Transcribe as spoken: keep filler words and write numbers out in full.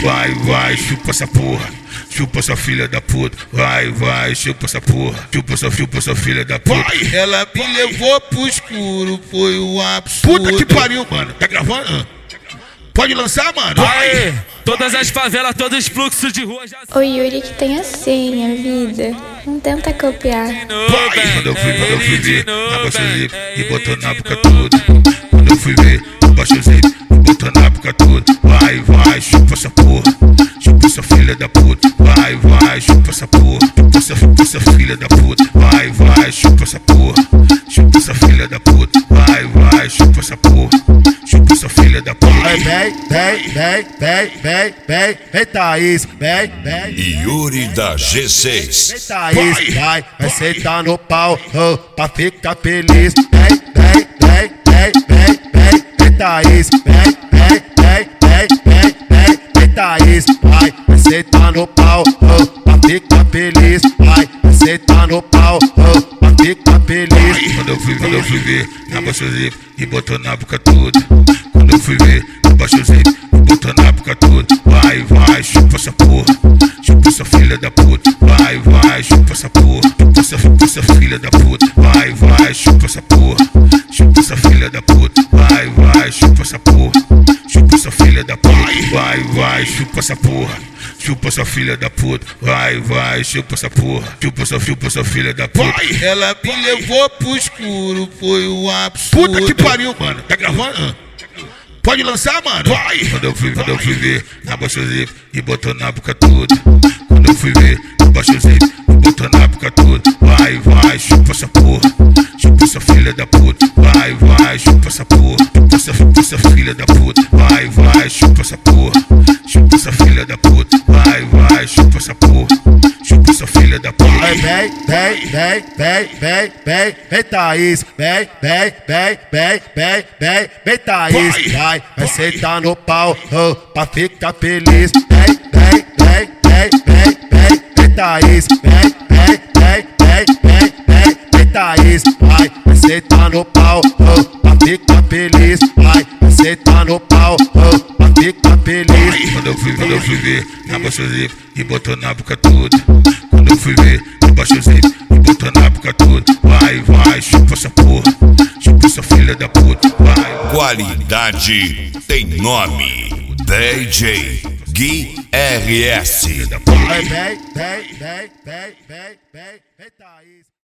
vai, vai, chupa essa porra. Chupa essa filha da puta, vai, vai, chupa essa porra. Chupa essa, chupa essa filha da puta. Vai. Ela me levou pro escuro, foi um absurdo. Puta que pariu, mano. Tá gravando? Pode lançar, mano? Vai. Todas as favelas, todos os fluxos de rua já... O Yuri que tem a senha, vida. Não tenta copiar. Vai. Quando eu fui, quando eu fui ver, abaixou o zip e botou na boca tudo. Quando eu fui ver, abaixou o zip e botou na boca tudo. Vai, vai, chupa essa porra. Chupa essa filha da puta. Vai, vai, chupa essa porra. Chupa essa, chupa essa filha da puta. Vai, vai, chupa essa porra. Chupa essa filha da puta. Vai, vai, chupa essa porra. Chupa essa filha da puta. Vem, vem, vem, vem, vem, vem, vem, Thaís, vem, vem. Yuri da G seis. Vem, Thaís, vai, vai sentar no pau, oh, pra ficar feliz. Vem, vem, vem, vem, vem, vem, vem, Thaís, vem, vem, vem, vem, vem, vem, vem, Thaís, vai, vai sentar no pau, oh, pra ficar feliz. Vai, vai sentar no pau, oh, pra ficar feliz. Quando eu fui, quando eu fui ver, abaixou o zip e botou na boca tudo. Quando eu fui ver, abaixou o zip e botou na boca tudo. Vai, vai, chupa essa porra. Chupa essa filha da puta. Vai, vai, chupa essa porra. Chupa essa, chupa essa filha da puta. Vai, vai, chupa essa porra. Chupa essa filha da puta. Vai, vai, chupa essa porra. Chupa essa filha da puta. Vai, vai, chupa essa porra. Chupa essa filha da puta. Vai, vai, chupa essa porra. Chupa essa, chupa essa filha da puta. Vai. Ela me levou pro escuro, foi um absurdo. Puta que pariu, mano. Tá gravando? Pode lançar, mano? Vai. Quando eu fui, quando eu fui ver, abaixou o zip e botou na boca tudo. Quando eu fui ver, abaixou o zip e botou na boca tudo. Vai, vai, chupa essa porra. Chupa essa filha da puta. Vai, vai, chupa essa porra. Chupa essa, chupa essa filha da puta. Vai, vai, chupa essa porra. Chupa essa filha da puta. Vai, vai, chupa essa porra. Chupa essa filha da puta. Vem, vem, vem, vem, vem, vem, vem, vem, Thaís, vem, vem, vem, vem, vem, vem, vem, Thaís, vai, vai sentar no pau, oh, pra ficar feliz. Vem, vem, vem, vem, vem, vem, vem, Thaís, vem, vem, vem, vem, vem, vem, vem, Thaís, vai, vai sentar no pau, oh, pra ficar feliz. Vai, vai sentar no pau, oh, pra ficar feliz. Quando eu fui, quando eu fui ver, abaixou o zip e botou na boca tudo. Quando eu fui ver, abaixou o zip e botou na boca tudo. Vai, vai, chupa essa porra. Chupa essa filha da puta. Vai. Qualidade tem nome. D J Gui R S. Vem, vem, vem, vem, vem, vem, vem, Thaís.